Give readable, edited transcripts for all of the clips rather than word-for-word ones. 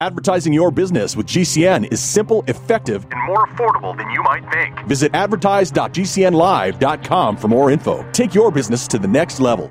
Advertising your business with GCN is simple, effective, and more affordable than you might think. Visit advertise.gcnlive.com for more info. Take your business to the next level.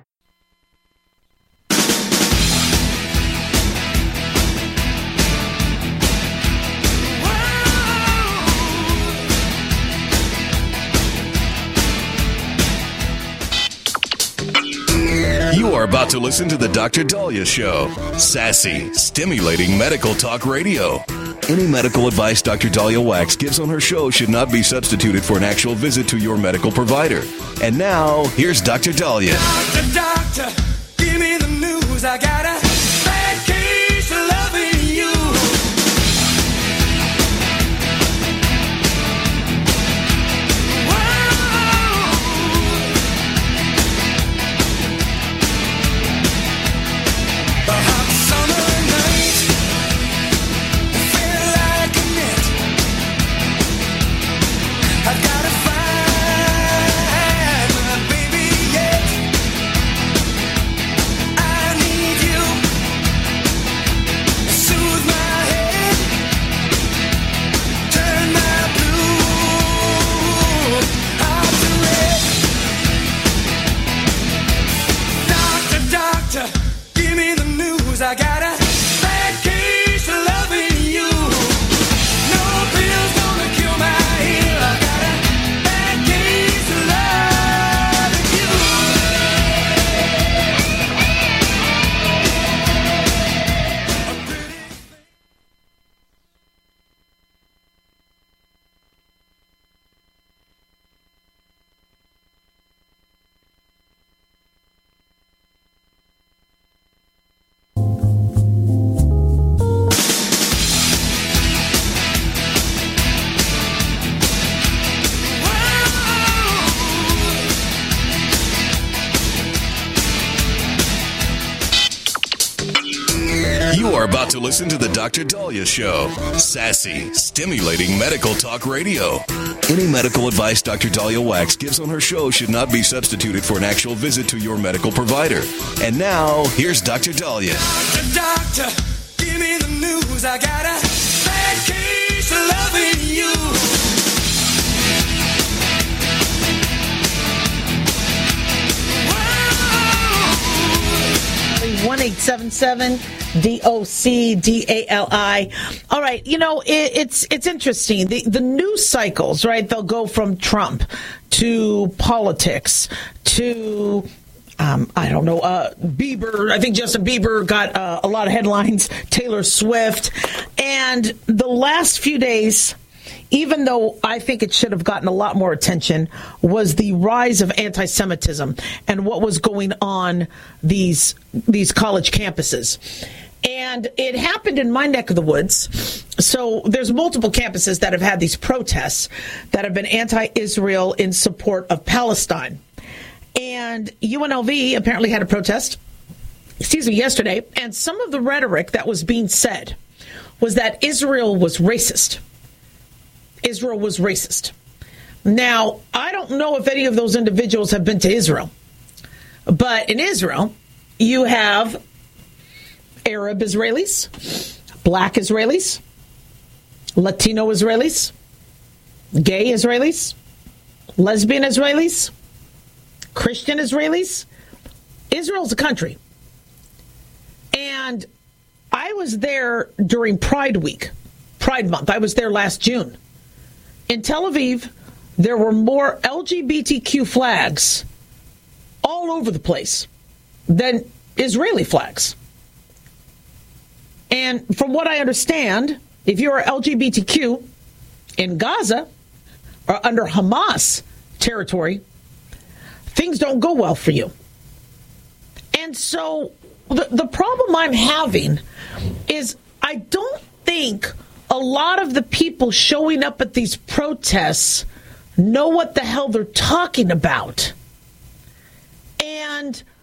You are about to listen to the Dr. Daliah Show. Sassy, stimulating medical talk radio. Any medical advice Dr. Daliah Wax gives on her show should not be substituted for an actual visit to your medical provider. And now, here's Dr. Daliah. Doctor, give me the news. I got a bad case of loving you. I got a bad case of loving you. No pill's gonna cure my ill. I got a bad case of loving You are about to listen to the Dr. Daliah Show. Sassy, stimulating medical talk radio. Any medical advice Dr. Daliah Wax gives on her show should not be substituted for an actual visit to your medical provider. And now, here's Dr. Daliah. Doctor, give me the news. I got a bad case of loving you. 1-877-DOC-DALI. All right, you know, it's interesting. The news cycles, right? They'll go from Trump to politics to I don't know, Bieber. I think Justin Bieber got a lot of headlines. Taylor Swift. And the last few days, even though I think it should have gotten a lot more attention, was the rise of anti-Semitism and what was going on these college campuses. And it happened in my neck of the woods. So there's multiple campuses that have had these protests that have been anti-Israel in support of Palestine. And UNLV apparently had a protest, yesterday. And some of the rhetoric that was being said was that Israel was racist. Israel was racist. Now, I don't know if any of those individuals have been to Israel. But in Israel, you have Arab Israelis, Black Israelis, Latino Israelis, gay Israelis, lesbian Israelis, Christian Israelis. Israel's a country. And I was there during Pride Week, Pride Month. I was there last June. In Tel Aviv, there were more LGBTQ flags all over the place than Israeli flags. And from what I understand, if you're LGBTQ in Gaza or under Hamas territory, things don't go well for you. And so the problem I'm having is I don't think a lot of the people showing up at these protests know what the hell they're talking about. And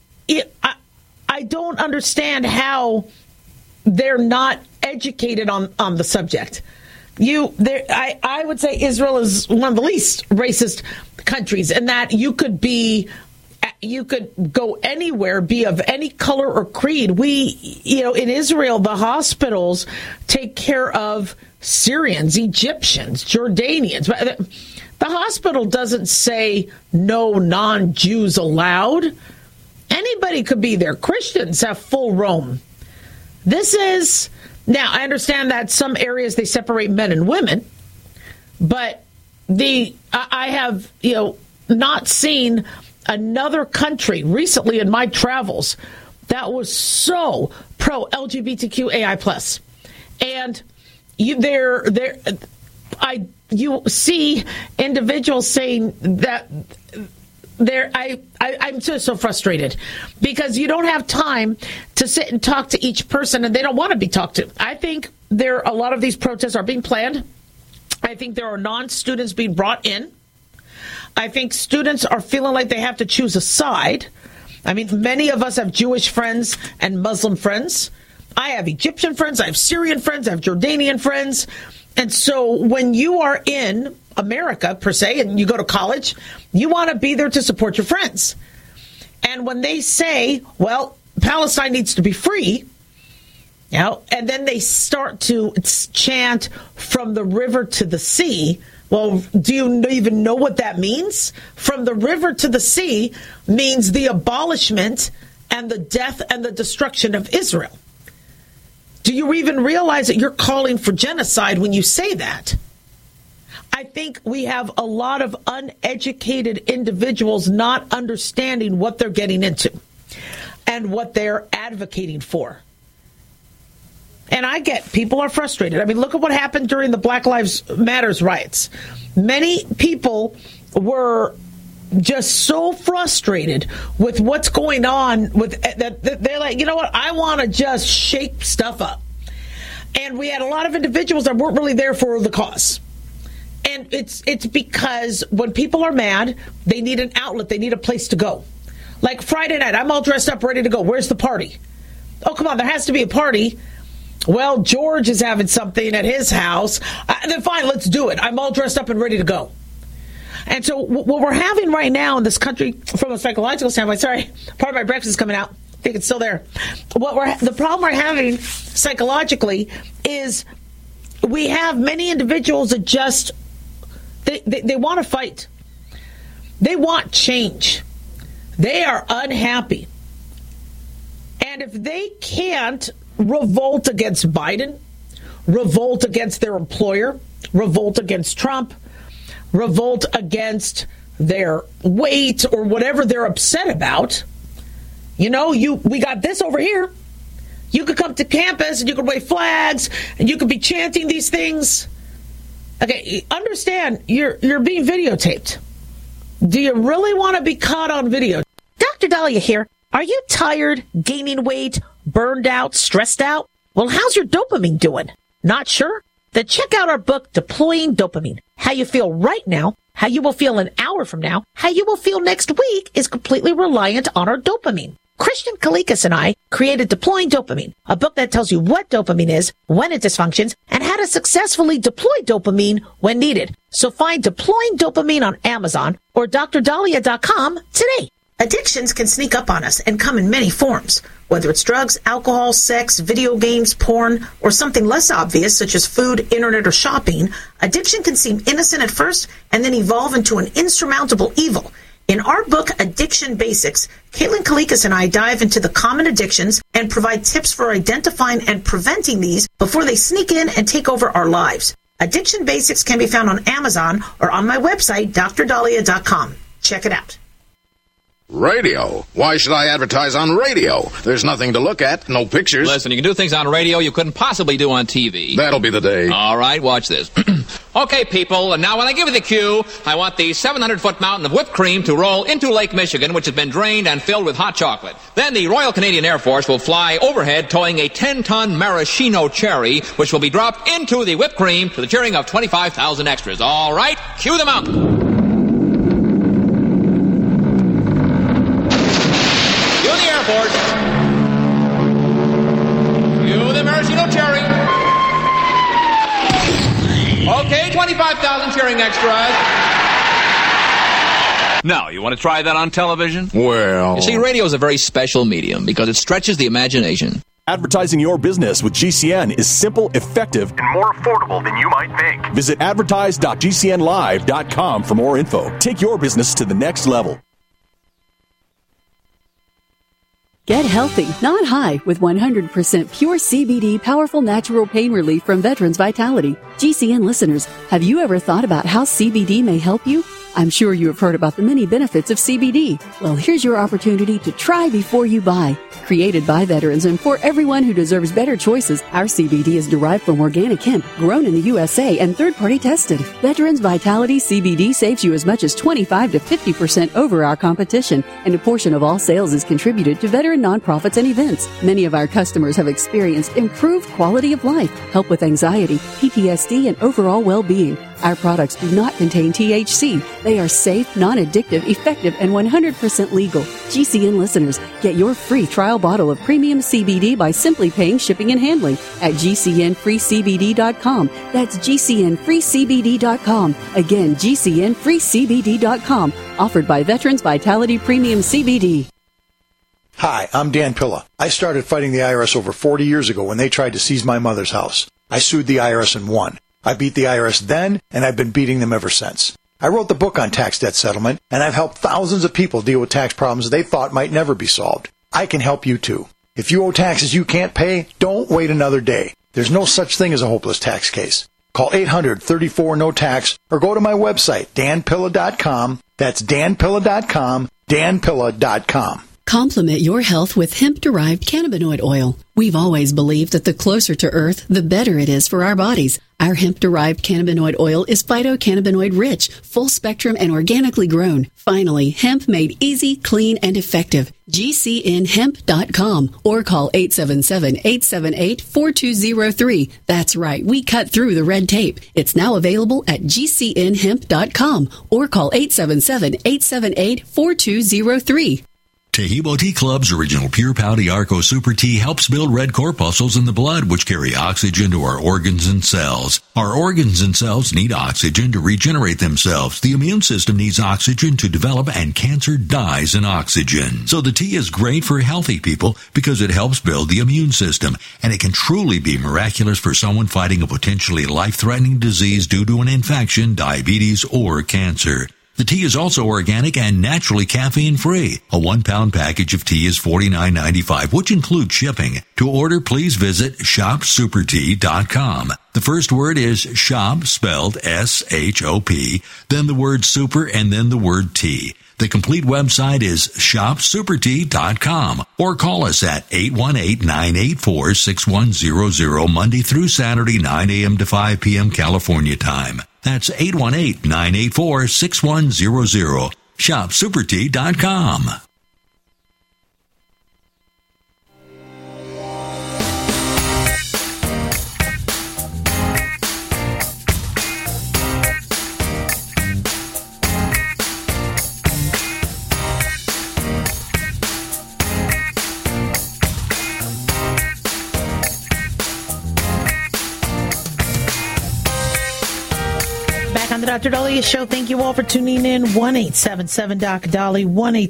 I don't understand how they're not educated on the subject. I would say Israel is one of the least racist countries, in that you could be you could go anywhere, be of any color or creed. In Israel, the hospitals take care of Syrians, Egyptians, Jordanians. The hospital doesn't say no non-Jews allowed. Anybody could be there. Christians have full roam. Now, I understand that some areas they separate men and women, but I have, not seen another country recently in my travels that was so pro LGBTQAI+. And you see individuals saying that I'm just so frustrated because you don't have time to sit and talk to each person, and they don't want to be talked to. I think a lot of these protests are being planned. I think there are non-students being brought in. I think students are feeling like they have to choose a side. I mean, many of us have Jewish friends and Muslim friends. I have Egyptian friends. I have Syrian friends. I have Jordanian friends. And so when you are in America, per se, and you go to college, you want to be there to support your friends. And when they say, well, Palestine needs to be free, and then they start to chant from the river to the sea. Well, do you even know what that means? From the river to the sea means the abolishment and the death and the destruction of Israel. Do you even realize that you're calling for genocide when you say that? I think we have a lot of uneducated individuals not understanding what they're getting into and what they're advocating for. And I get people are frustrated. I mean, look at what happened during the Black Lives Matters riots. Many people were just so frustrated with what's going on with that they're like, you know what, I want to just shake stuff up. And we had a lot of individuals that weren't really there for the cause. And it's because when people are mad, they need an outlet, they need a place to go. Like Friday night, I'm all dressed up, ready to go. Where's the party? Oh, come on, there has to be a party. Well, George is having something at his house. Then fine, let's do it. I'm all dressed up and ready to go. And so what we're having right now in this country, from a psychological standpoint, sorry, part of my breakfast is coming out. I think it's still there. The problem we're having psychologically is we have many individuals that just, they want to fight. They want change. They are unhappy. And if they can't revolt against Biden, revolt against their employer, revolt against Trump, revolt against their weight or whatever they're upset about, we got this over here. You could come to campus and you could wave flags and you could be chanting these things. Okay, understand, you're being videotaped. Do you really want to be caught on video? Dr. Dahlia here. Are you tired, gaining weight, burned out, stressed out? Well, how's your dopamine doing? Not sure? Then check out our book, Deploying Dopamine. How you feel right now, how you will feel an hour from now, how you will feel next week is completely reliant on our dopamine. Christian Kalikas and I created Deploying Dopamine, a book that tells you what dopamine is, when it dysfunctions, and how to successfully deploy dopamine when needed. So find Deploying Dopamine on Amazon or drdahlia.com today. Addictions can sneak up on us and come in many forms. Whether it's drugs, alcohol, sex, video games, porn, or something less obvious such as food, internet, or shopping, addiction can seem innocent at first and then evolve into an insurmountable evil. In our book, Addiction Basics, Caitlin Kalikas and I dive into the common addictions and provide tips for identifying and preventing these before they sneak in and take over our lives. Addiction Basics can be found on Amazon or on my website, drdahlia.com. Check it out. Radio? Why should I advertise on radio? There's nothing to look at, no pictures. Listen, you can do things on radio you couldn't possibly do on TV. That'll be the day. All right, watch this. Okay, people, and now when I give you the cue, I want the 700-foot mountain of whipped cream to roll into Lake Michigan, which has been drained and filled with hot chocolate. Then the Royal Canadian Air Force will fly overhead towing a 10-ton maraschino cherry, which will be dropped into the whipped cream to the cheering of 25,000 extras. All right, cue the mountain. You the maraschino cherry. Okay, 25,000 cheering extras. No, you want to try that on television? Well, You see, radio is a very special medium because it stretches the imagination. Advertising your business with GCN is simple, effective, and more affordable than you might think. Visit advertise.gcnlive.com for more info. Take your business to the next level. Get healthy, not high, with 100% pure CBD powerful natural pain relief from Veterans Vitality. GCN listeners, have you ever thought about how CBD may help you? I'm sure you have heard about the many benefits of CBD. Well, here's your opportunity to try before you buy. Created by veterans and for everyone who deserves better choices, our CBD is derived from organic hemp, grown in the USA and third-party tested. Veterans Vitality CBD saves you as much as 25 to 50% over our competition, and a portion of all sales is contributed to veteran nonprofits and events. Many of our customers have experienced improved quality of life, help with anxiety, PTSD, and overall well-being. Our products do not contain THC. They are safe, non-addictive, effective, and 100% legal. GCN listeners, get your free trial bottle of premium CBD by simply paying shipping and handling at GCNFreeCBD.com. That's GCNFreeCBD.com. Again, GCNFreeCBD.com. Offered by Veterans Vitality Premium CBD. Hi, I'm Dan Pilla. I started fighting the IRS over 40 years ago when they tried to seize my mother's house. I sued the IRS and won. I beat the IRS then, and I've been beating them ever since. I wrote the book on tax debt settlement, and I've helped thousands of people deal with tax problems they thought might never be solved. I can help you too. If you owe taxes you can't pay, don't wait another day. There's no such thing as a hopeless tax case. Call 800-34-NO-TAX or go to my website, danpilla.com. That's danpilla.com, danpilla.com. Complement your health with hemp-derived cannabinoid oil. We've always believed that the closer to Earth, the better it is for our bodies. Our hemp-derived cannabinoid oil is phytocannabinoid rich, full spectrum, and organically grown. Finally, hemp made easy, clean, and effective. GCNhemp.com or call 877-878-4203. That's right, we cut through the red tape. It's now available at GCNhemp.com or call 877-878-4203. Tahibo Tea Club's original Pure Pouty Arco Super Tea helps build red corpuscles in the blood, which carry oxygen to our organs and cells. Our organs and cells need oxygen to regenerate themselves. The immune system needs oxygen to develop, and cancer dies in oxygen. So the tea is great for healthy people because it helps build the immune system, and it can truly be miraculous for someone fighting a potentially life-threatening disease due to an infection, diabetes, or cancer. The tea is also organic and naturally caffeine-free. A 1-pound package of tea is $49.95, which includes shipping. To order, please visit shopsupertea.com. The first word is shop, spelled S-H-O-P, then the word super, and then the word tea. The complete website is shopsupertea.com or call us at 818-984-6100 Monday through Saturday, 9 a.m. to 5 p.m. California time. That's 818-984-6100. ShopSuperTea.com. On the Dr. Dahlia Show, thank you all for tuning in. 1-877-DOC-DOLLY,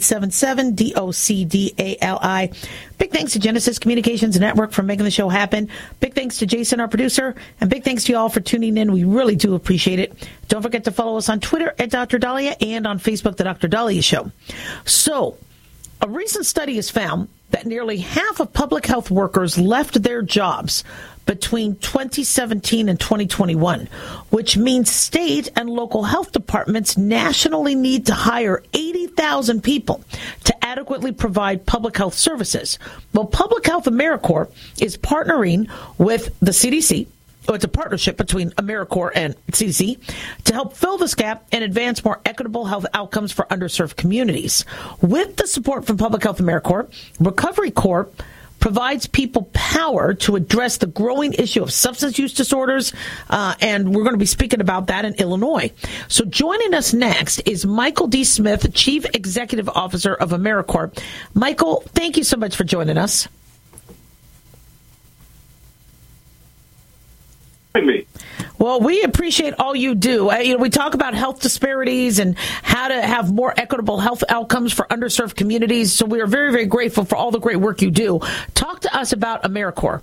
1-877-DOCDALI. Big thanks to Genesis Communications Network for making the show happen. Big thanks to Jason, our producer, and big thanks to you all for tuning in. We really do appreciate it. Don't forget to follow us on Twitter at Dr. Dahlia and on Facebook, The Dr. Dahlia Show. So, a recent study has found that nearly half of public health workers left their jobs between 2017 and 2021, which means state and local health departments nationally need to hire 80,000 people to adequately provide public health services. Well, Public Health AmeriCorps is partnering with the CDC. It's a partnership between AmeriCorps and CDC to help fill this gap and advance more equitable health outcomes for underserved communities. With the support from Public Health AmeriCorps, Recovery Corp provides people power to address the growing issue of substance use disorders, and we're going to be speaking about that in Illinois. So joining us next is Michael D. Smith, Chief Executive Officer of AmeriCorps. Michael, thank you so much for joining us. Me. Well, we appreciate all you do. We talk about health disparities and how to have more equitable health outcomes for underserved communities. So we are very, very grateful for all the great work you do. Talk to us about AmeriCorps.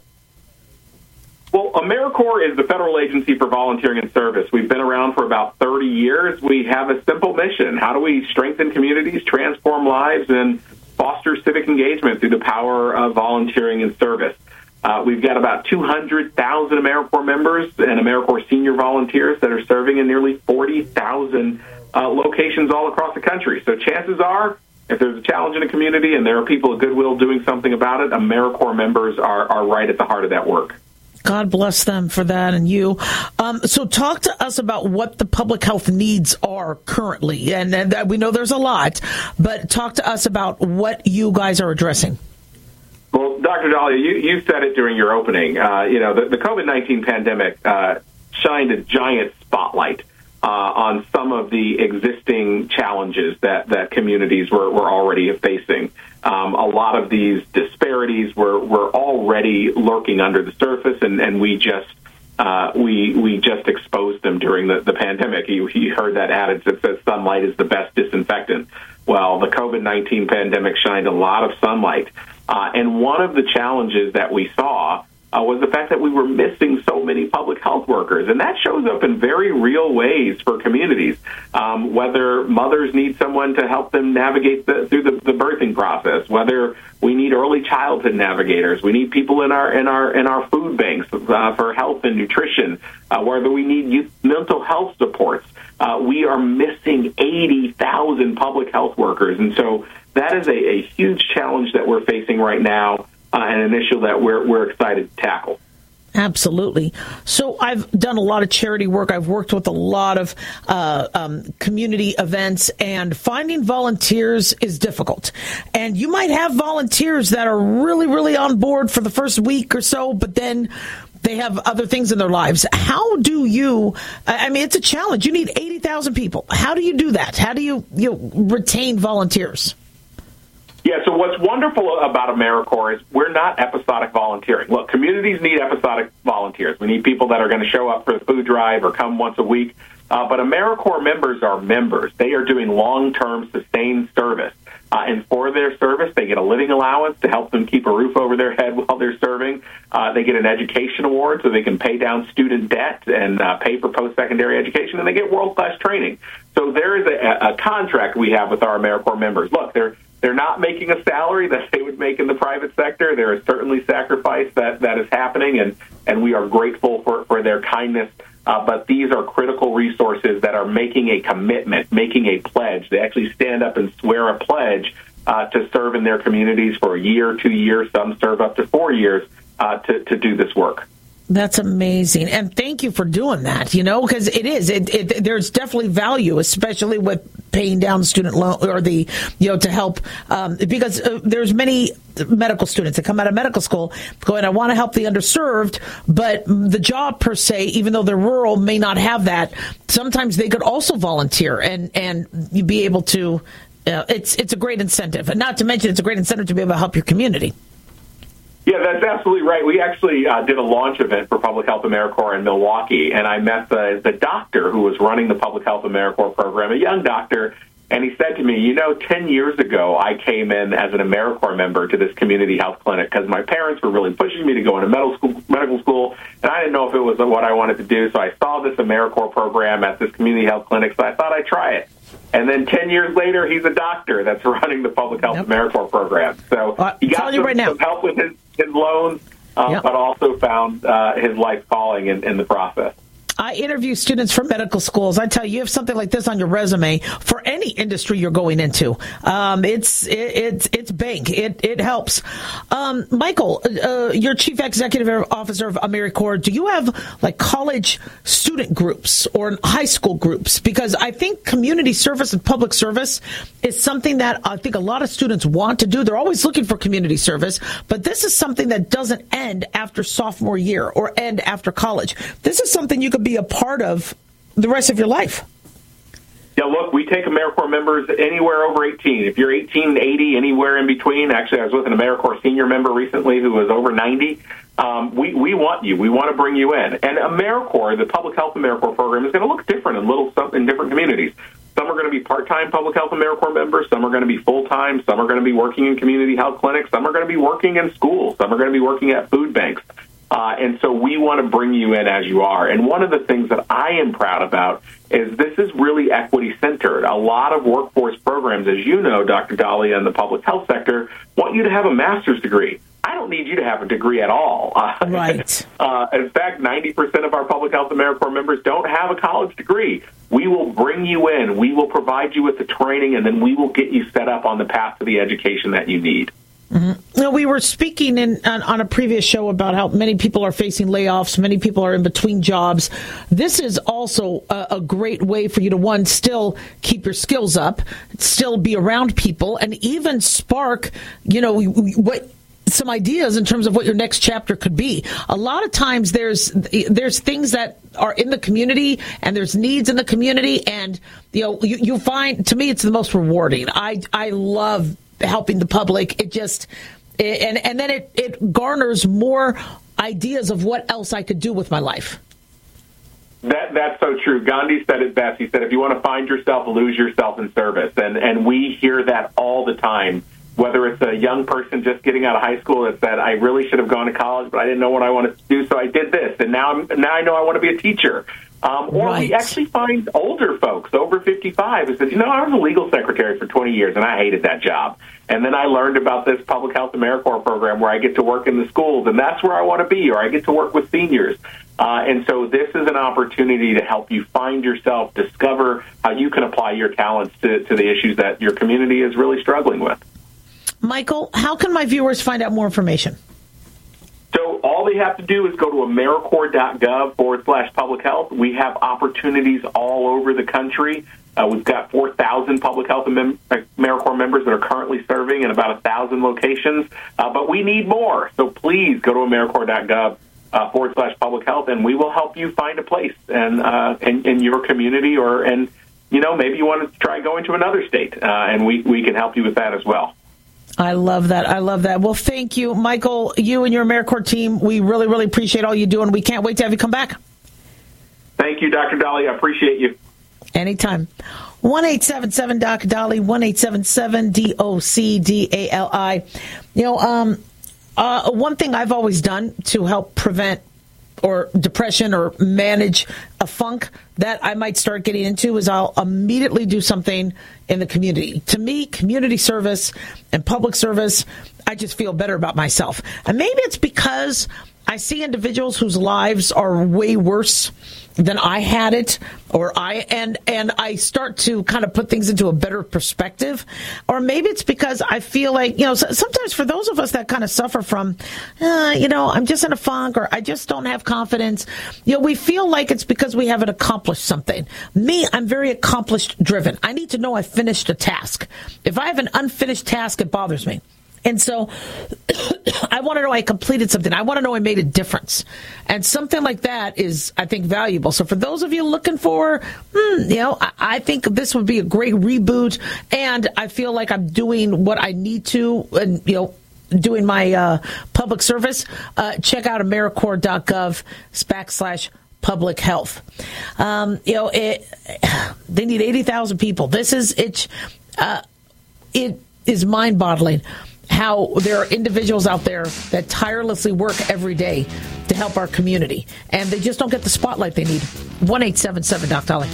Well, AmeriCorps is the federal agency for volunteering and service. We've been around for about 30 years. We have a simple mission. How do we strengthen communities, transform lives, and foster civic engagement through the power of volunteering and service? We've got about 200,000 AmeriCorps members and AmeriCorps senior volunteers that are serving in nearly 40,000 locations all across the country. So chances are, if there's a challenge in a community and there are people of goodwill doing something about it, AmeriCorps members are right at the heart of that work. God bless them for that and you. So talk to us about what the public health needs are currently. And we know there's a lot, but talk to us about what you guys are addressing. Well, Dr. Dahlia, you said it during your opening. The COVID-19 pandemic shined a giant spotlight on some of the existing challenges that communities were already facing. A lot of these disparities were already lurking under the surface, and we just exposed them during the pandemic. You heard that adage that says sunlight is the best disinfectant. Well, the COVID-19 pandemic shined a lot of sunlight. And one of the challenges that we saw was the fact that we were missing so many public health workers. And that shows up in very real ways for communities, whether mothers need someone to help them navigate through the birthing process, whether we need early childhood navigators, we need people in our food banks for health and nutrition, whether we need youth mental health supports. We are missing 80,000 public health workers. And so that is a huge challenge that we're facing right now, and an issue that we're excited to tackle. Absolutely. So I've done a lot of charity work. I've worked with a lot of community events, and finding volunteers is difficult. And you might have volunteers that are really, really on board for the first week or so, but then they have other things in their lives. How do you, it's a challenge. You need 80,000 people. How do you do that? How do you retain volunteers? Yeah, so what's wonderful about AmeriCorps is we're not episodic volunteering. Look, communities need episodic volunteers. We need people that are going to show up for the food drive or come once a week. But AmeriCorps members are members. They are doing long-term sustained service. And for their service, they get a living allowance to help them keep a roof over their head while they're serving. They get an education award so they can pay down student debt and pay for post-secondary education, and they get world-class training. So there is a contract we have with our AmeriCorps members. Look, they're not making a salary that they would make in the private sector. There is certainly sacrifice that is happening, and we are grateful for their kindness. But these are critical resources that are making a commitment, making a pledge. They actually stand up and swear a pledge to serve in their communities for a year, 2 years. Some serve up to 4 years to do this work. That's amazing. And thank you for doing that, because there's definitely value, especially with paying down student loan or to help, because there's many medical students that come out of medical school going, I want to help the underserved, but the job per se, even though they're rural, may not have that. Sometimes they could also volunteer and you'd be able to, it's a great incentive. And not to mention, it's a great incentive to be able to help your community. Yeah, that's absolutely right. We actually did a launch event for Public Health AmeriCorps in Milwaukee, and I met the doctor who was running the Public Health AmeriCorps program, a young doctor, and he said to me, 10 years ago, I came in as an AmeriCorps member to this community health clinic because my parents were really pushing me to go into medical school, and I didn't know if it was what I wanted to do, so I saw this AmeriCorps program at this community health clinic, so I thought I'd try it. And then 10 years later, he's a doctor that's running the Public Health AmeriCorps program. So he got some help with his loans, but also found his life calling in the process. I interview students from medical schools. I tell you, you have something like this on your resume for any industry you're going into. It's bank. It helps. Michael, you're Chief Executive Officer of AmeriCorps. Do you have like college student groups or high school groups? Because I think community service and public service is something that I think a lot of students want to do. They're always looking for community service, but this is something that doesn't end after sophomore year or end after college. This is something you could be a part of the rest of your life. Yeah, look, we take AmeriCorps members anywhere over 18. If you're 18 and 80, anywhere in between. Actually, I was with an AmeriCorps senior member recently who was over 90. We want you. We want to bring you in. And AmeriCorps, the Public Health AmeriCorps program, is going to look different in different communities. Some are going to be part-time Public Health AmeriCorps members. Some are going to be full-time. Some are going to be working in community health clinics. Some are going to be working in schools. Some are going to be working at food banks. And so we want to bring you in as you are. And one of the things that I am proud about is this is really equity-centered. A lot of workforce programs, as you know, Dr. Dahlia, in the public health sector, want you to have a master's degree. I don't need you to have a degree at all. Right. In fact, 90% of our Public Health AmeriCorps members don't have a college degree. We will bring you in. We will provide you with the training, and then we will get you set up on the path to the education that you need. Mm-hmm. Now, we were speaking on a previous show about how many people are facing layoffs. Many people are in between jobs. This is also a great way for you to, one, still keep your skills up, still be around people, and even spark, some ideas in terms of what your next chapter could be. A lot of times there's things that are in the community and there's needs in the community, and you find, to me, it's the most rewarding. I love helping the public. And then it garners more ideas of what else I could do with my life. That's so true. Gandhi said it best. He said, if you want to find yourself, lose yourself in service. And we hear that all the time. Whether it's a young person just getting out of high school that said, I really should have gone to college, but I didn't know what I wanted to do, so I did this, and now I know I want to be a teacher. Or right. We actually find older folks, over 55, who said, I was a legal secretary for 20 years, and I hated that job. And then I learned about this Public Health AmeriCorps program where I get to work in the schools, and that's where I want to be, or I get to work with seniors. And so this is an opportunity to help you find yourself, discover how you can apply your talents to the issues that your community is really struggling with. Michael, how can my viewers find out more information? So all they have to do is go to AmeriCorps.gov/public health. We have opportunities all over the country. We've got 4,000 Public Health AmeriCorps members that are currently serving in about 1,000 locations, but we need more. So please go to AmeriCorps.gov/public health, and we will help you find a place in your community, maybe you want to try going to another state, and we can help you with that as well. I love that. I love that. Well, thank you, Michael, you and your AmeriCorps team. We really, really appreciate all you do, and we can't wait to have you come back. Thank you, Dr. Dahlia. I appreciate you. Anytime. 1-877-Dr. Dahlia, 1-877-DOCDALI. One thing I've always done to help prevent or depression or manage a funk that I might start getting into is I'll immediately do something in the community. To me, community service and public service, I just feel better about myself. And maybe it's because I see individuals whose lives are way worse than I had it, and I start to kind of put things into a better perspective. Or maybe it's because I feel like, sometimes for those of us that kind of suffer from, I'm just in a funk, or I just don't have confidence, we feel like it's because we haven't accomplished something. Me, I'm very accomplished driven. I need to know I finished a task. If I have an unfinished task, it bothers me. And so I want to know I completed something. I want to know I made a difference. And something like that is, I think, valuable. So for those of you looking for, I think this would be a great reboot. And I feel like I'm doing what I need to, and, doing my public service. Check out AmeriCorps.gov/public health. They need 80,000 people. It is mind-boggling how there are individuals out there that tirelessly work every day to help our community, and they just don't get the spotlight they need. 1-877-Dr. Dahlia.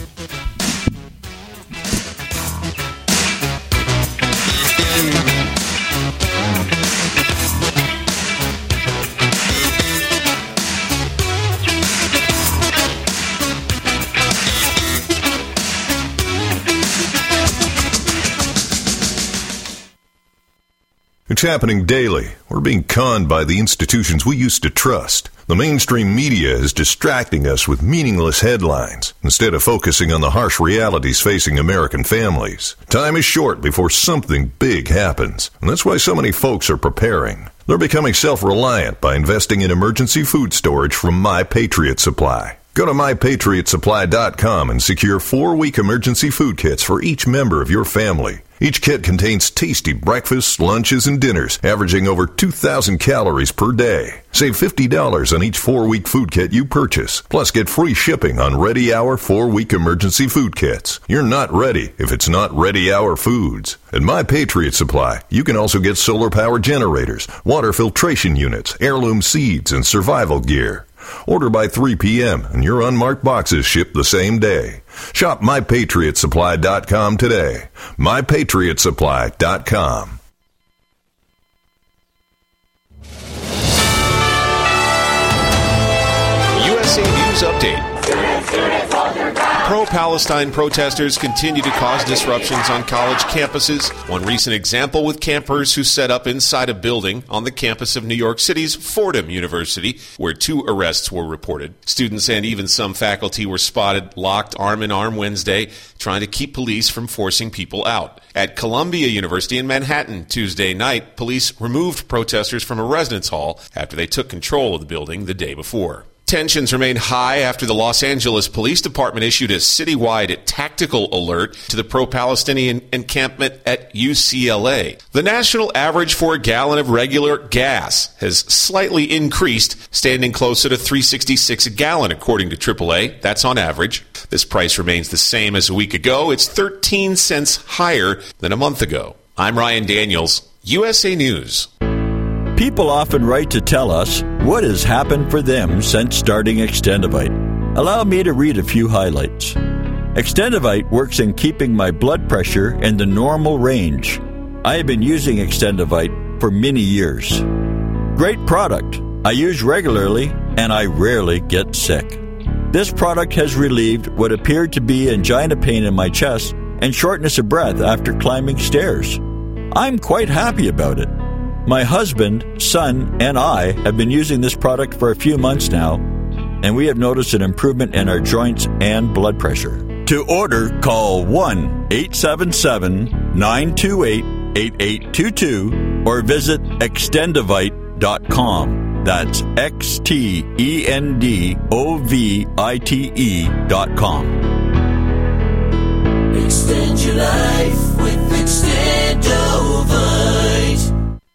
It's happening daily. We're being conned by the institutions we used to trust. The mainstream media is distracting us with meaningless headlines instead of focusing on the harsh realities facing American families. Time is short before something big happens, and that's why so many folks are preparing. They're becoming self-reliant by investing in emergency food storage from My Patriot Supply. Go to MyPatriotSupply.com and secure 4-week emergency food kits for each member of your family. Each kit contains tasty breakfasts, lunches, and dinners, averaging over 2,000 calories per day. Save $50 on each 4-week food kit you purchase. Plus, get free shipping on Ready Hour 4-week emergency food kits. You're not ready if it's not Ready Hour foods. At My Patriot Supply, you can also get solar power generators, water filtration units, heirloom seeds, and survival gear. Order by 3 p.m. and your unmarked boxes ship the same day. Shop MyPatriotSupply.com today. MyPatriotSupply.com. USA News Update. Pro-Palestine protesters continue to cause disruptions on college campuses. One recent example with campers who set up inside a building on the campus of New York City's Fordham University, where 2 arrests were reported. Students and even some faculty were spotted locked arm in arm Wednesday, trying to keep police from forcing people out. At Columbia University in Manhattan Tuesday night, police removed protesters from a residence hall after they took control of the building the day before. Tensions remain high after the Los Angeles Police Department issued a citywide tactical alert to the pro-Palestinian encampment at UCLA. The national average for a gallon of regular gas has slightly increased, standing closer to $3.66 a gallon, according to AAA. That's on average. This price remains the same as a week ago. It's 13 cents higher than a month ago. I'm Ryan Daniels, USA News. People often write to tell us what has happened for them since starting Extendivite. Allow me to read a few highlights. Extendivite works in keeping my blood pressure in the normal range. I have been using Extendivite for many years. Great product. I use regularly and I rarely get sick. This product has relieved what appeared to be angina pain in my chest and shortness of breath after climbing stairs. I'm quite happy about it. My husband, son, and I have been using this product for a few months now, and we have noticed an improvement in our joints and blood pressure. To order, call 1-877-928-8822 or visit Extendivite.com. That's XTENDOVITE.com. Extend your life with Extendovite.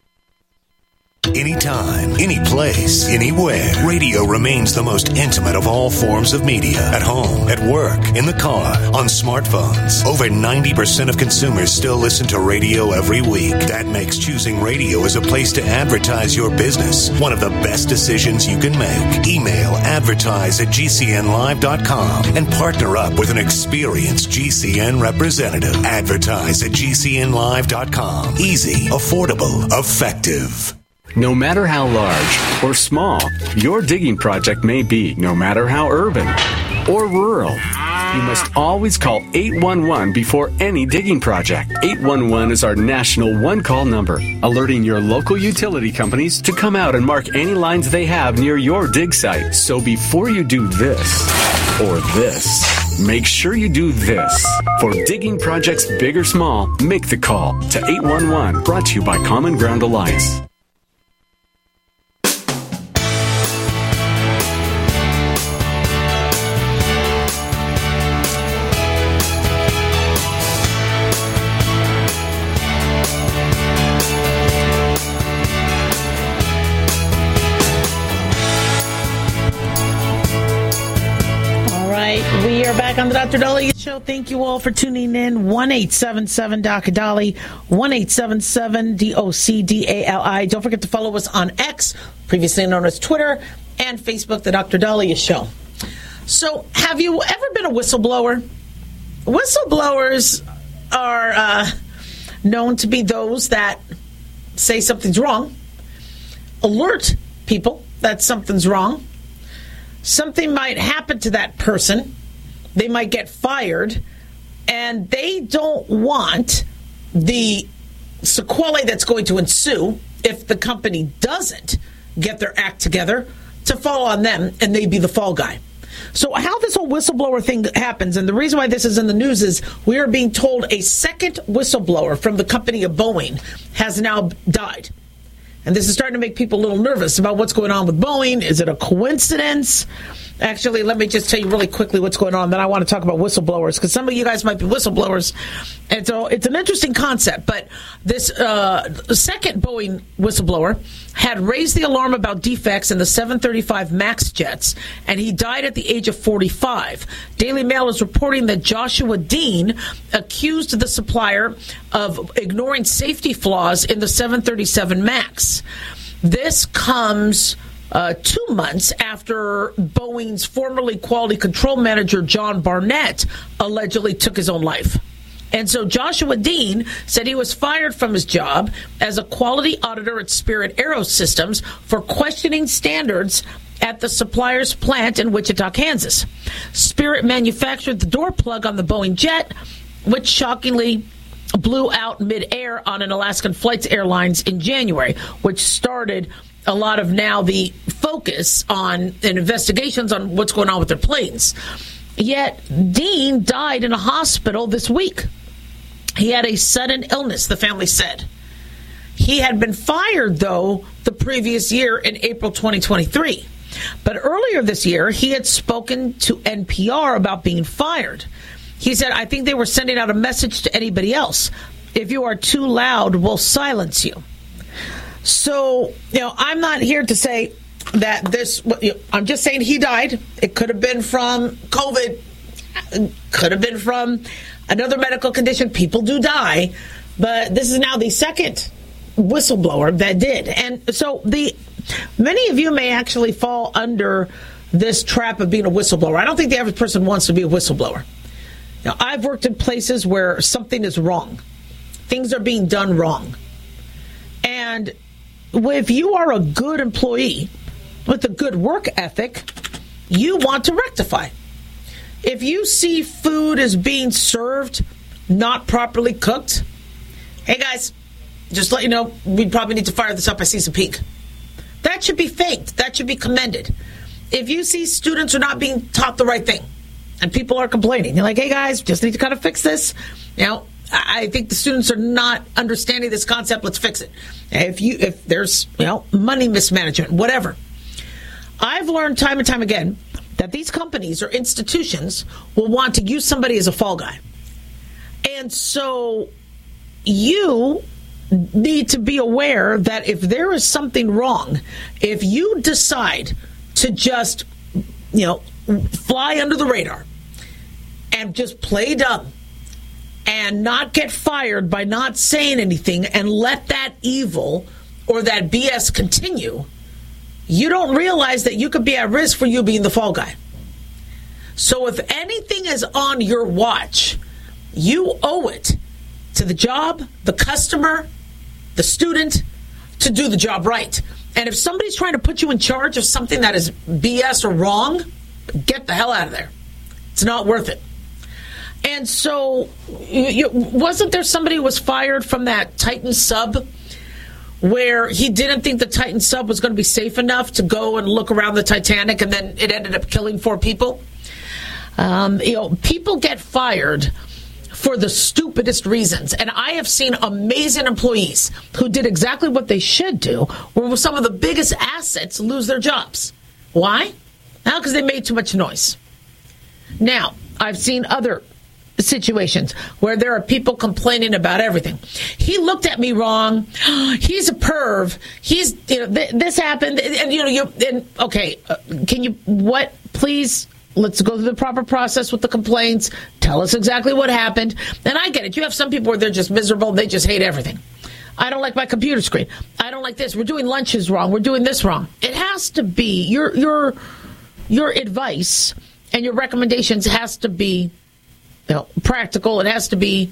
Anytime, any place, anywhere, radio remains the most intimate of all forms of media. At home, at work, in the car, on smartphones. Over 90% of consumers still listen to radio every week. That makes choosing radio as a place to advertise your business one of the best decisions you can make. Email advertise@gcnlive.com and partner up with an experienced GCN representative. Advertise@gcnlive.com. Easy, affordable, effective. No matter how large or small your digging project may be, no matter how urban or rural, you must always call 811 before any digging project. 811 is our national one-call number, alerting your local utility companies to come out and mark any lines they have near your dig site. So before you do this or this, make sure you do this. For digging projects big or small, make the call to 811, brought to you by Common Ground Alliance. We are back on the Dr. Dahlia Show. Thank you all for tuning in. 1-877-Dr. 1-877-DOCDALI. Don't forget to follow us on X, previously known as Twitter, and Facebook, the Dr. Dahlia Show. So, have you ever been a whistleblower? Whistleblowers are known to be those that say something's wrong, alert people that something's wrong. Something might happen to that person. They might get fired, and they don't want the sequelae that's going to ensue if the company doesn't get their act together to fall on them, and they be the fall guy. So how this whole whistleblower thing happens, and the reason why this is in the news is we are being told a second whistleblower from the company of Boeing has now died. And this is starting to make people a little nervous about what's going on with Boeing. Is it a coincidence? Actually, let me just tell you really quickly what's going on. Then I want to talk about whistleblowers, because some of you guys might be whistleblowers. And so it's an interesting concept. But this second Boeing whistleblower had raised the alarm about defects in the 735 MAX jets, and he died at the age of 45. Daily Mail is reporting that Joshua Dean accused the supplier of ignoring safety flaws in the 737 MAX. This comes 2 months after Boeing's formerly quality control manager, John Barnett, allegedly took his own life. And so Joshua Dean said he was fired from his job as a quality auditor at Spirit Aerosystems for questioning standards at the supplier's plant in Wichita, Kansas. Spirit manufactured the door plug on the Boeing jet, which shockingly blew out midair on an Alaskan Flights Airlines in January, which started a lot of now the focus on and investigations on what's going on with their planes. Yet Dean died in a hospital this week. He had a sudden illness, the family said. He had been fired, though, the previous year in April 2023. But earlier this year, he had spoken to NPR about being fired. He said, I think they were sending out a message to anybody else. If you are too loud, we'll silence you. So, I'm not here to say that this, I'm just saying he died. It could have been from COVID, could have been from another medical condition. People do die, but this is now the second whistleblower that did. And so many of you may actually fall under this trap of being a whistleblower. I don't think the average person wants to be a whistleblower. Now, I've worked in places where something is wrong. Things are being done wrong. And if you are a good employee with a good work ethic, you want to rectify. If you see food is being served not properly cooked, hey guys, just let you know, we probably need to fire this up. I see some pink. That should be thanked. That should be commended. If you see students are not being taught the right thing and people are complaining, you're like, hey guys, just need to kind of fix this. I think the students are not understanding this concept. Let's fix it. If there's, money mismanagement, whatever. I've learned time and time again that these companies or institutions will want to use somebody as a fall guy. And so you need to be aware that if there is something wrong, if you decide to just, fly under the radar and just play dumb and not get fired by not saying anything and let that evil or that BS continue, you don't realize that you could be at risk for you being the fall guy. So if anything is on your watch, you owe it to the job, the customer, the student, to do the job right. And if somebody's trying to put you in charge of something that is BS or wrong, get the hell out of there. It's not worth it. And so, wasn't there somebody who was fired from that Titan sub where he didn't think the Titan sub was going to be safe enough to go and look around the Titanic, and then it ended up killing 4 people? People get fired for the stupidest reasons. And I have seen amazing employees who did exactly what they should do, where some of the biggest assets lose their jobs. Why? Now, because they made too much noise. Now, I've seen other situations where there are people complaining about everything. He looked at me wrong. He's a perv. He's, this happened. And can you, please, let's go through the proper process with the complaints. Tell us exactly what happened. And I get it. You have some people where they're just miserable. They just hate everything. I don't like my computer screen. I don't like this. We're doing lunches wrong. We're doing this wrong. It has to be, your advice and your recommendations has to be practical. It has to be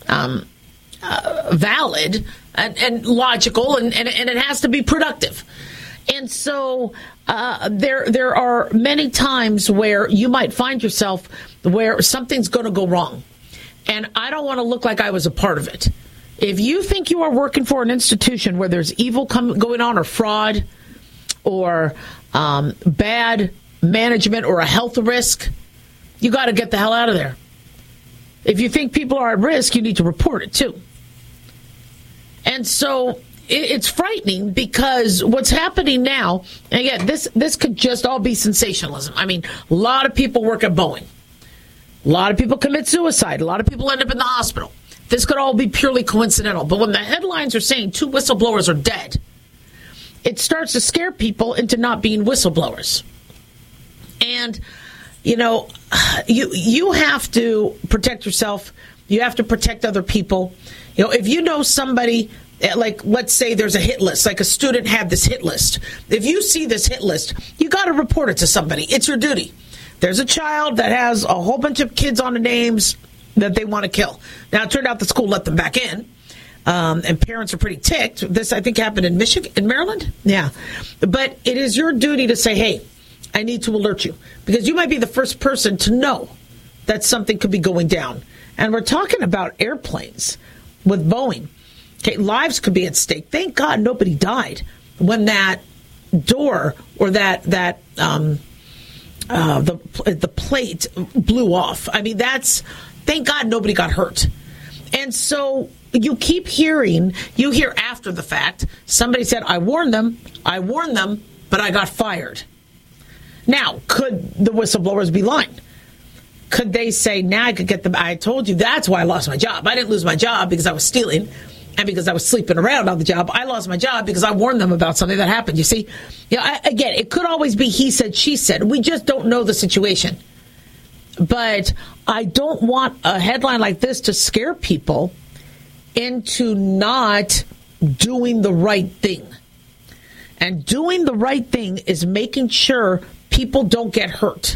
valid and logical, and it has to be productive. And so there are many times where you might find yourself where something's going to go wrong. And I don't want to look like I was a part of it. If you think you are working for an institution where there's evil going on, or fraud, or bad management, or a health risk, you got to get the hell out of there. If you think people are at risk, you need to report it too. And so it's frightening because what's happening now, and again, this could just all be sensationalism. I mean, a lot of people work at Boeing. A lot of people commit suicide. A lot of people end up in the hospital. This could all be purely coincidental. But when the headlines are saying 2 whistleblowers are dead, it starts to scare people into not being whistleblowers. And, you know, you have to protect yourself. You have to protect other people. You know, if you know somebody, like, let's say there's a hit list, like a student had this hit list. If you see this hit list, you got to report it to somebody. It's your duty. There's a child that has a whole bunch of kids on the names that they want to kill. Now, it turned out the school let them back in, and parents are pretty ticked. This, I think, happened in Michigan, in Maryland. Yeah. But it is your duty to say, hey, I need to alert you, because you might be the first person to know that something could be going down. And we're talking about airplanes with Boeing. Okay, lives could be at stake. Thank God nobody died when that door or the plate blew off. I mean, thank God nobody got hurt. And so you keep hearing, you hear after the fact, somebody said, I warned them, but I got fired. Now, could the whistleblowers be lying? Could they say, now I could get them, I told you, that's why I lost my job. I didn't lose my job because I was stealing and because I was sleeping around on the job. I lost my job because I warned them about something that happened. You see, again, it could always be he said, she said. We just don't know the situation. But I don't want a headline like this to scare people into not doing the right thing. And doing the right thing is making sure people don't get hurt.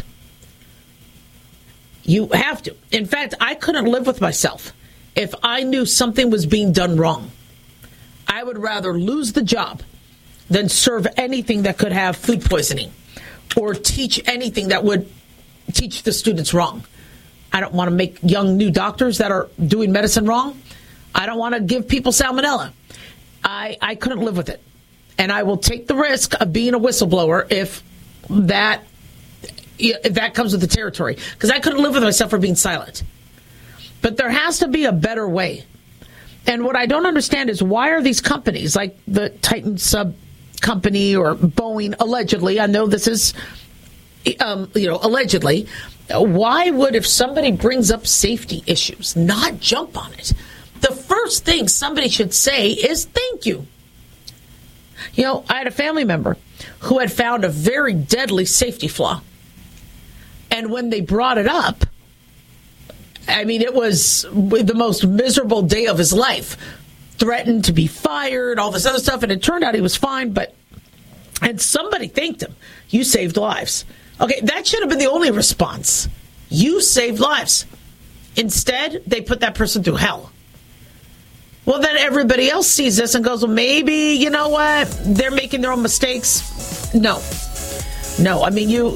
You have to. In fact, I couldn't live with myself if I knew something was being done wrong. I would rather lose the job than serve anything that could have food poisoning or teach anything that would teach the students wrong. I don't want to make young new doctors that are doing medicine wrong. I don't want to give people salmonella. I couldn't live with it. And I will take the risk of being a whistleblower if that comes with the territory. Because I couldn't live with myself for being silent. But there has to be a better way. And what I don't understand is, why are these companies like the Titan Sub Company or Boeing, allegedly, I know this is, allegedly, why would, if somebody brings up safety issues, not jump on it? The first thing somebody should say is thank you. You know, I had a family member who had found a very deadly safety flaw. And when they brought it up, I mean, it was the most miserable day of his life. Threatened to be fired, all this other stuff. And it turned out he was fine. And somebody thanked him. You saved lives. Okay, that should have been the only response. You saved lives. Instead, they put that person through hell. Well, then everybody else sees this and goes, well, maybe, you know what? They're making their own mistakes. No. I mean, you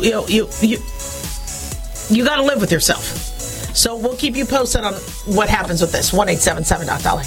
got to live with yourself. So we'll keep you posted on what happens with this. 1-877-Doc-Dolly.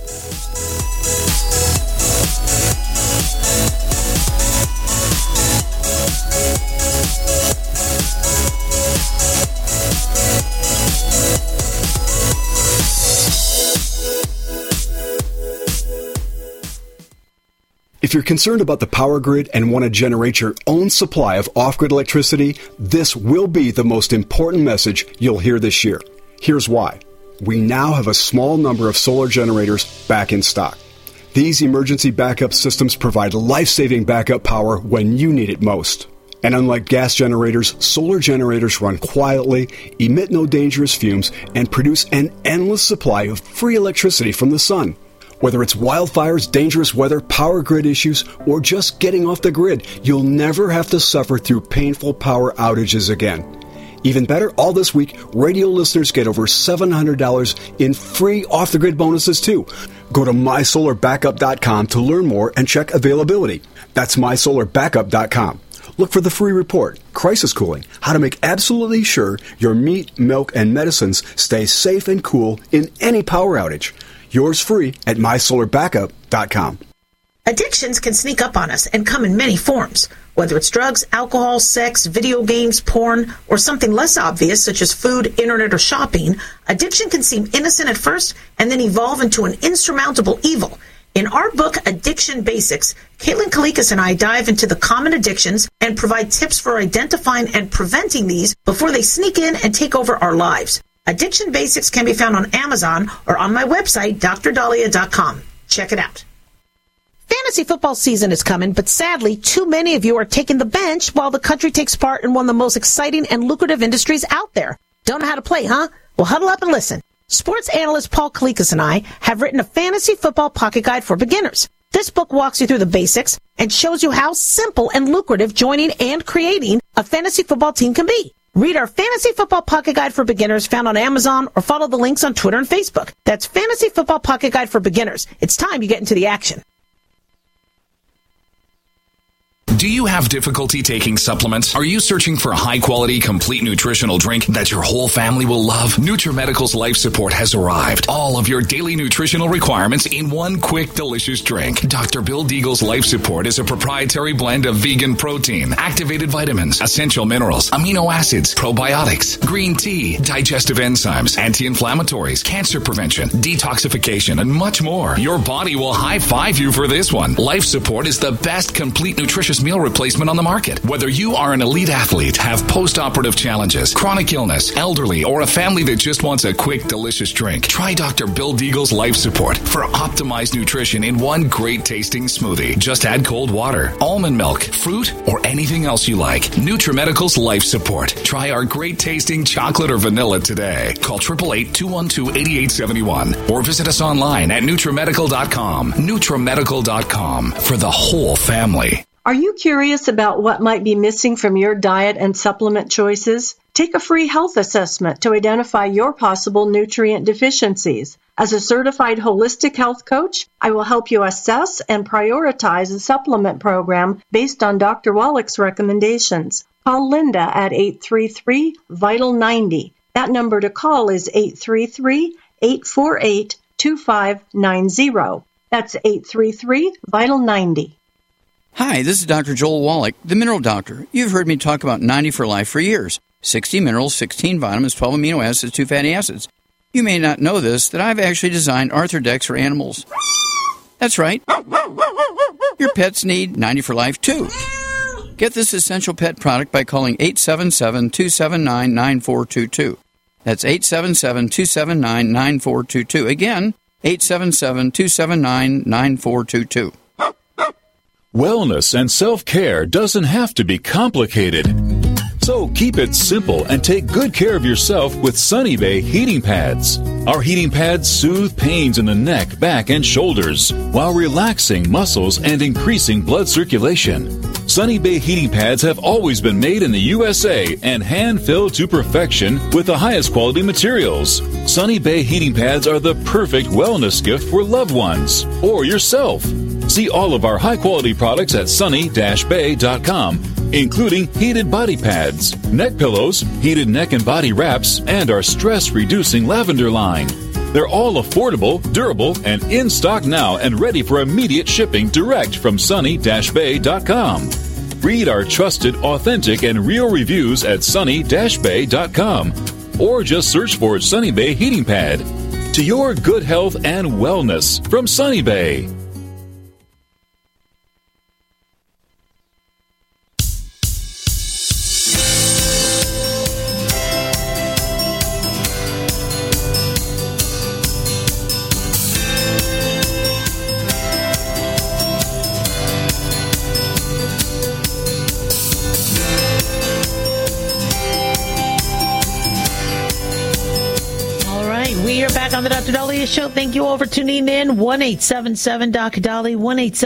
If you're concerned about the power grid and want to generate your own supply of off-grid electricity, this will be the most important message you'll hear this year. Here's why. We now have a small number of solar generators back in stock. These emergency backup systems provide life-saving backup power when you need it most. And unlike gas generators, solar generators run quietly, emit no dangerous fumes, and produce an endless supply of free electricity from the sun. Whether it's wildfires, dangerous weather, power grid issues, or just getting off the grid, you'll never have to suffer through painful power outages again. Even better, all this week, radio listeners get over $700 in free off-the-grid bonuses, too. Go to mysolarbackup.com to learn more and check availability. That's mysolarbackup.com. Look for the free report, Crisis Cooling, how to make absolutely sure your meat, milk, and medicines stay safe and cool in any power outage. Yours free at mysolarbackup.com. Addictions can sneak up on us and come in many forms. Whether it's drugs, alcohol, sex, video games, porn, or something less obvious such as food, internet, or shopping, addiction can seem innocent at first and then evolve into an insurmountable evil. In our book, Addiction Basics, Caitlin Kalikas and I dive into the common addictions and provide tips for identifying and preventing these before they sneak in and take over our lives. Addiction Basics can be found on Amazon or on my website, drdahlia.com. Check it out. Fantasy football season is coming, but sadly, too many of you are taking the bench while the country takes part in one of the most exciting and lucrative industries out there. Don't know how to play, huh? Well, huddle up and listen. Sports analyst Paul Kalikas and I have written a fantasy football pocket guide for beginners. This book walks you through the basics and shows you how simple and lucrative joining and creating a fantasy football team can be. Read our Fantasy Football Pocket Guide for Beginners found on Amazon or follow the links on Twitter and Facebook. That's Fantasy Football Pocket Guide for Beginners. It's time you get into the action. Do you have difficulty taking supplements? Are you searching for a high-quality, complete nutritional drink that your whole family will love? NutriMedical's Life Support has arrived. All of your daily nutritional requirements in one quick, delicious drink. Dr. Bill Deagle's Life Support is a proprietary blend of vegan protein, activated vitamins, essential minerals, amino acids, probiotics, green tea, digestive enzymes, anti-inflammatories, cancer prevention, detoxification, and much more. Your body will high-five you for this one. Life Support is the best complete nutritious meal replacement on the market. Whether you are an elite athlete, have post-operative challenges, chronic illness, elderly, or a family that just wants a quick, delicious drink, try Dr. Bill Deagle's Life Support for optimized nutrition in one great-tasting smoothie. Just add cold water, almond milk, fruit, or anything else you like. NutriMedical's Life Support. Try our great-tasting chocolate or vanilla today. Call 888-212-8871 or visit us online at NutriMedical.com. NutriMedical.com for the whole family. Are you curious about what might be missing from your diet and supplement choices? Take a free health assessment to identify your possible nutrient deficiencies. As a certified holistic health coach, I will help you assess and prioritize a supplement program based on Dr. Wallach's recommendations. Call Linda at 833-VITAL-90. That number to call is 833-848-2590. That's 833-VITAL-90. Hi, this is Dr. Joel Wallach, the Mineral Doctor. You've heard me talk about 90 for Life for years. 60 minerals, 16 vitamins, 12 amino acids, 2 fatty acids. You may not know this, that I've actually designed Arthrodex for animals. That's right. Your pets need 90 for Life, too. Get this essential pet product by calling 877-279-9422. That's 877-279-9422. Again, 877-279-9422. Wellness and self-care doesn't have to be complicated. So keep it simple and take good care of yourself with Sunny Bay heating pads. Our heating pads soothe pains in the neck, back, and shoulders while relaxing muscles and increasing blood circulation. Sunny Bay heating pads have always been made in the USA and hand-filled to perfection with the highest quality materials. Sunny Bay heating pads are the perfect wellness gift for loved ones or yourself. See all of our high-quality products at sunny-bay.com, including heated body pads, neck pillows, heated neck and body wraps, and our stress-reducing lavender line. They're all affordable, durable, and in stock now and ready for immediate shipping direct from sunny-bay.com. Read our trusted, authentic, and real reviews at sunny-bay.com or just search for Sunny Bay Heating Pad. To your good health and wellness from Sunny Bay. On the Dr. Dahlia Show. Thank you all for tuning in. 1-877-Dr.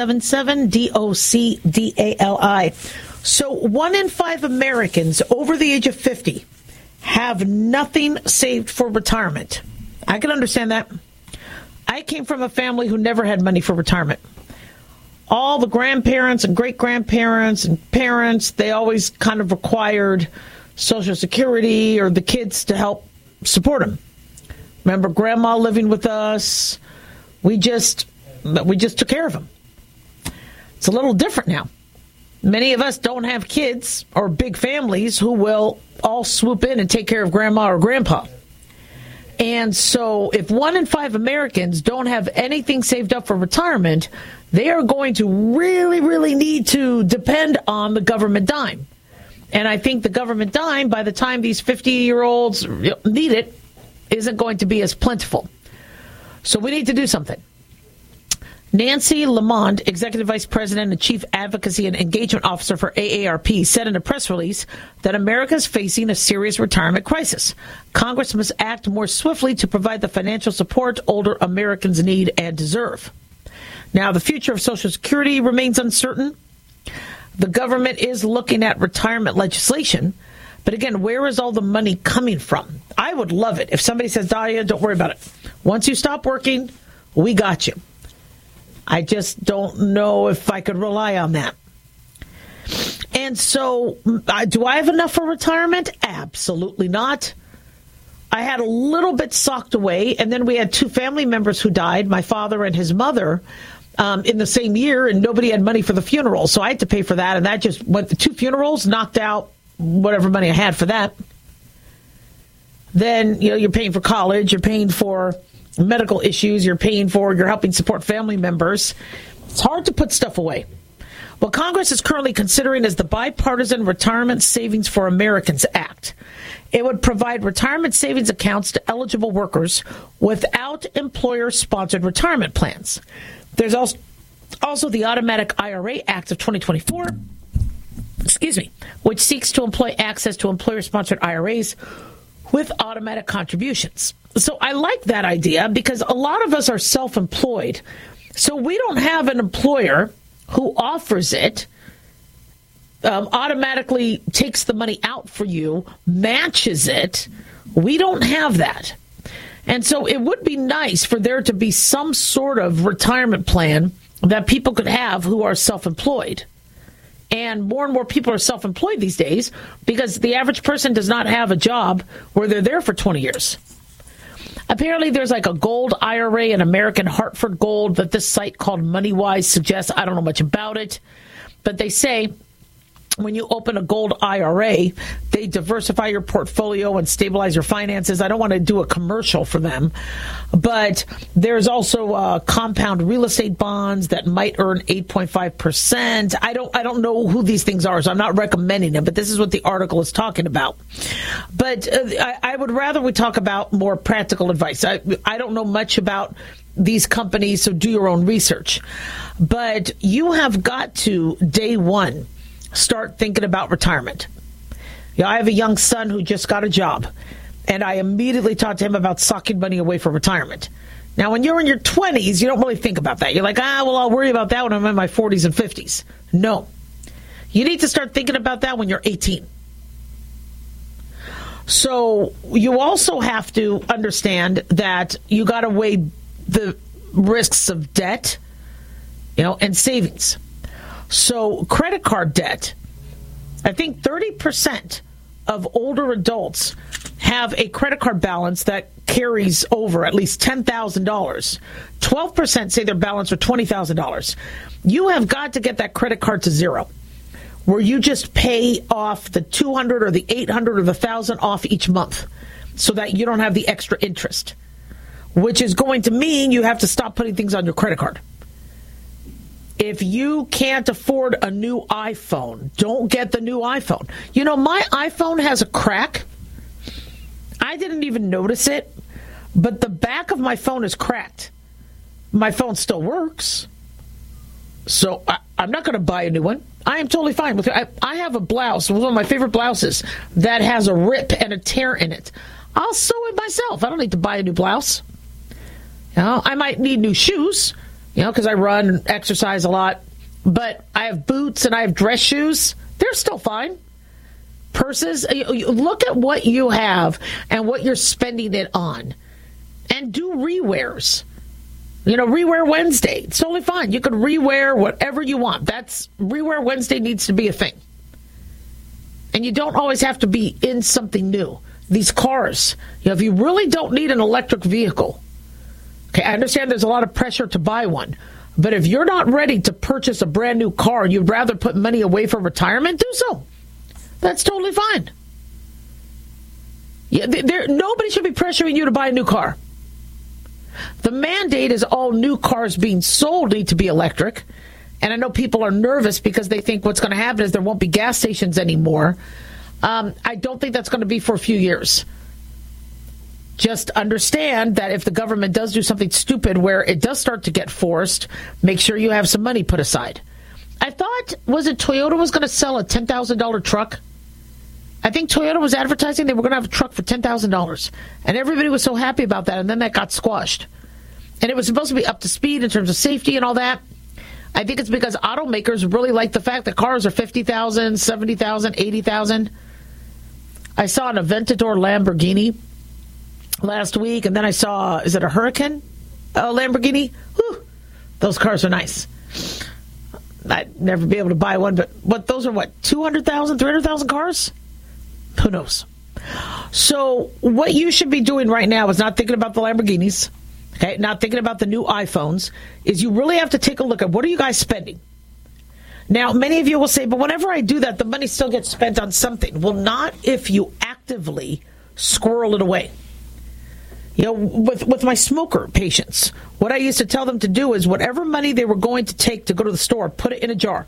1-877-DOC-DALI. So 1 in 5 Americans over the age of 50 have nothing saved for retirement. I can understand that. I came from a family who never had money for retirement. All the grandparents and great-grandparents and parents, they always kind of required Social Security or the kids to help support them. Remember Grandma living with us? We just took care of them. It's a little different now. Many of us don't have kids or big families who will all swoop in and take care of Grandma or Grandpa. And so if 1 in 5 Americans don't have anything saved up for retirement, they are going to really, really need to depend on the government dime. And I think the government dime, by the time these 50-year-olds need it, isn't going to be as plentiful. So we need to do something. Nancy Lamond, Executive Vice President and Chief Advocacy and Engagement Officer for AARP, said in a press release that America is facing a serious retirement crisis. Congress must act more swiftly to provide the financial support older Americans need and deserve. Now, the future of Social Security remains uncertain. The government is looking at retirement legislation. But again, where is all the money coming from? I would love it if somebody says, Dahlia, don't worry about it. Once you stop working, we got you. I just don't know if I could rely on that. And so, do I have enough for retirement? Absolutely not. I had a little bit socked away, and then we had 2 family members who died, my father and his mother, in the same year, and nobody had money for the funeral. So I had to pay for that, and that just went the 2 funerals, knocked out whatever money I had for that. Then, you're paying for college, you're paying for medical issues, you're helping support family members. It's hard to put stuff away. What Congress is currently considering is the Bipartisan Retirement Savings for Americans Act. It would provide retirement savings accounts to eligible workers without employer-sponsored retirement plans. There's also the Automatic IRA Act of 2024, which seeks to employ access to employer-sponsored IRAs with automatic contributions. So I like that idea because a lot of us are self-employed. So we don't have an employer who offers it, automatically takes the money out for you, matches it. We don't have that. And so it would be nice for there to be some sort of retirement plan that people could have who are self-employed. And more people are self-employed these days because the average person does not have a job where they're there for 20 years. Apparently, there's like a gold IRA, an American Hartford Gold that this site called MoneyWise suggests. I don't know much about it, but they say when you open a gold IRA, they diversify your portfolio and stabilize your finances. I don't want to do a commercial for them, but there's also compound real estate bonds that might earn 8.5%. I don't know who these things are, so I'm not recommending them, but this is what the article is talking about. But I would rather we talk about more practical advice. I don't know much about these companies, so do your own research. But you have got to, day one, start thinking about retirement. I have a young son who just got a job, and I immediately talked to him about socking money away for retirement. Now, when you're in your 20s, you don't really think about that. You're like, I'll worry about that when I'm in my 40s and 50s. No. You need to start thinking about that when you're 18. So you also have to understand that you got to weigh the risks of debt, and savings. So credit card debt, I think 30% of older adults have a credit card balance that carries over at least $10,000. 12% say their balance are $20,000. You have got to get that credit card to zero, where you just pay off the $200 or the $800 or the $1,000 off each month so that you don't have the extra interest, which is going to mean you have to stop putting things on your credit card. If you can't afford a new iPhone, don't get the new iPhone. My iPhone has a crack. I didn't even notice it, but the back of my phone is cracked. My phone still works. So I'm not going to buy a new one. I am totally fine with it. I have a blouse, one of my favorite blouses, that has a rip and a tear in it. I'll sew it myself. I don't need to buy a new blouse. I might need new shoes, because I run and exercise a lot. But I have boots and I have dress shoes. They're still fine. Purses. Look at what you have and what you're spending it on. And do rewears. Rewear Wednesday. It's totally fine. You could rewear whatever you want. Rewear Wednesday needs to be a thing. And you don't always have to be in something new. These cars, if you really don't need an electric vehicle, okay, I understand there's a lot of pressure to buy one, but if you're not ready to purchase a brand new car and you'd rather put money away for retirement, do so. That's totally fine. Yeah, nobody should be pressuring you to buy a new car. The mandate is all new cars being sold need to be electric. And I know people are nervous because they think what's going to happen is there won't be gas stations anymore. I don't think that's going to be for a few years. Just understand that if the government does do something stupid where it does start to get forced, make sure you have some money put aside. I thought, was it Toyota was going to sell a $10,000 truck? I think Toyota was advertising they were going to have a truck for $10,000. And everybody was so happy about that, and then that got squashed. And it was supposed to be up to speed in terms of safety and all that. I think it's because automakers really like the fact that cars are $50,000, $70,000, $80,000. I saw an Aventador Lamborghini last week, and then I saw, is it a Huracan Lamborghini? Whew, those cars are nice. I'd never be able to buy one, but those are what, 200,000, 300,000 cars? Who knows? So what you should be doing right now is not thinking about the Lamborghinis, okay, not thinking about the new iPhones, is you really have to take a look at what are you guys spending? Now, many of you will say, but whenever I do that, the money still gets spent on something. Well, not if you actively squirrel it away. You know, with my smoker patients, what I used to tell them to do is whatever money they were going to take to go to the store, put it in a jar.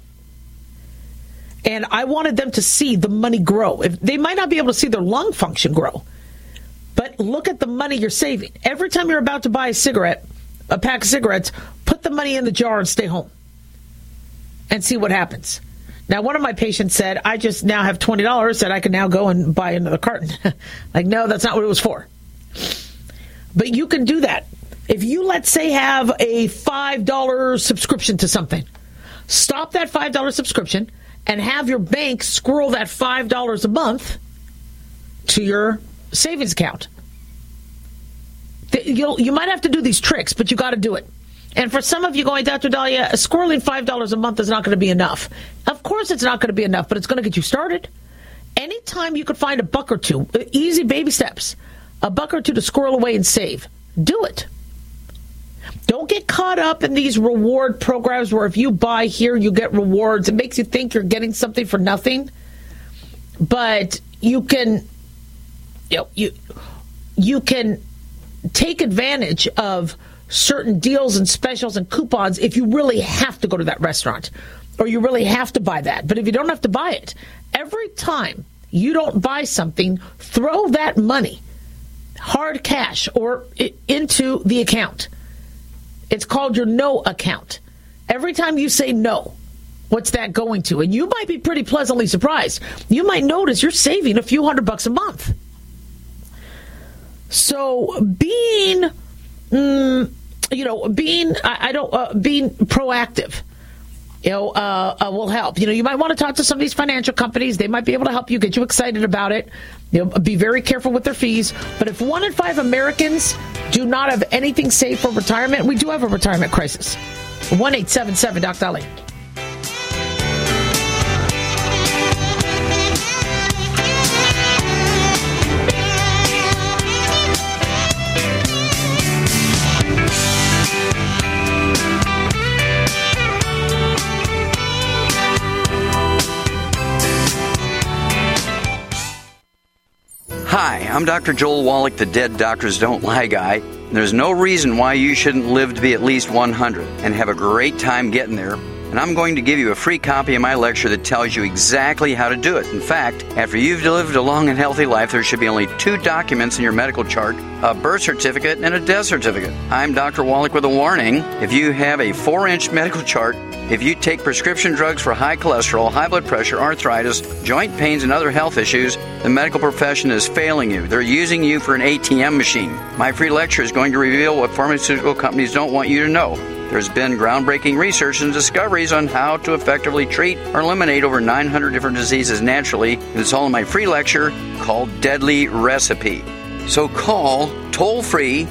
And I wanted them to see the money grow. They might not be able to see their lung function grow, but look at the money you're saving. Every time you're about to buy a pack of cigarettes, put the money in the jar and stay home and see what happens. Now, one of my patients said, I just now have $20 that I can now go and buy another carton. Like, no, that's not what it was for. But you can do that. If you, let's say, have a $5 subscription to something, stop that $5 subscription and have your bank squirrel that $5 a month to your savings account. You might have to do these tricks, but you got to do it. And for some of you going, Dr. Dahlia, squirreling $5 a month is not going to be enough. Of course it's not going to be enough, but it's going to get you started. Anytime you could find a buck or two, easy baby steps, a buck or two to squirrel away and save, do it. Don't get caught up in these reward programs where if you buy here, you get rewards. It makes you think you're getting something for nothing. But you can, you can take advantage of certain deals and specials and coupons if you really have to go to that restaurant or you really have to buy that. But if you don't have to buy it, every time you don't buy something, throw that money, hard cash, or into the account. It's called your no account. Every time you say no, what's that going to? And you might be pretty pleasantly surprised. You might notice you're saving a few $100 a month. So being proactive, will help. You might want to talk to some of these financial companies. They might be able to help you, get you excited about it. Be very careful with their fees. But if 1 in 5 Americans do not have anything saved for retirement, we do have a retirement crisis. 1-877-DOC-DALI. Hi, I'm Dr. Joel Wallach, the Dead Doctors Don't Lie guy. There's no reason why you shouldn't live to be at least 100 and have a great time getting there. And I'm going to give you a free copy of my lecture that tells you exactly how to do it. In fact, after you've lived a long and healthy life, there should be only 2 documents in your medical chart, a birth certificate and a death certificate. I'm Dr. Wallach with a warning. If you have a 4-inch medical chart, if you take prescription drugs for high cholesterol, high blood pressure, arthritis, joint pains, and other health issues, the medical profession is failing you. They're using you for an ATM machine. My free lecture is going to reveal what pharmaceutical companies don't want you to know. There's been groundbreaking research and discoveries on how to effectively treat or eliminate over 900 different diseases naturally. It's all in my free lecture called Deadly Recipe. So call toll-free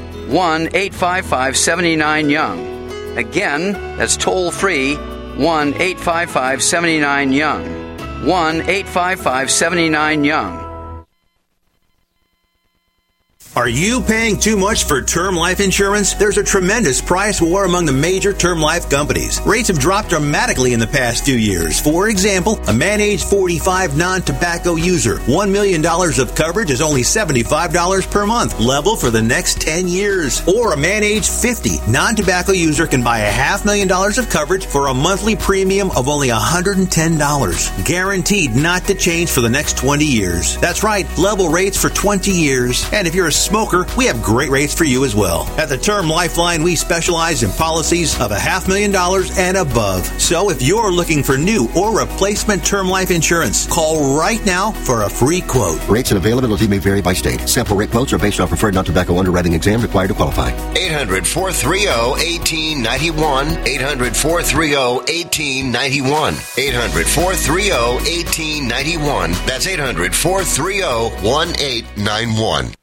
1-855-79-YOUNG. Again, that's toll-free 1-855-79-YOUNG. 1-855-79-YOUNG. Are you paying too much for term life insurance? There's a tremendous price war among the major term life companies. Rates have dropped dramatically in the past 2 years. For example, a man age 45 non-tobacco user, $1 million of coverage is only $75 per month, level for the next 10 years. Or a man age 50 non-tobacco user can buy $500,000 of coverage for a monthly premium of only $110. Guaranteed not to change for the next 20 years. That's right, level rates for 20 years. And if you're a smoker, we have great rates for you as well. At the Term Lifeline, we specialize in policies of $500,000 and above. So if you're looking for new or replacement term life insurance, call right now for a free quote. Rates and availability may vary by state. Sample rate quotes are based on preferred non-tobacco underwriting exam required to qualify. 800-430-1891. 800-430-1891. 800-430-1891. That's 800-430-1891.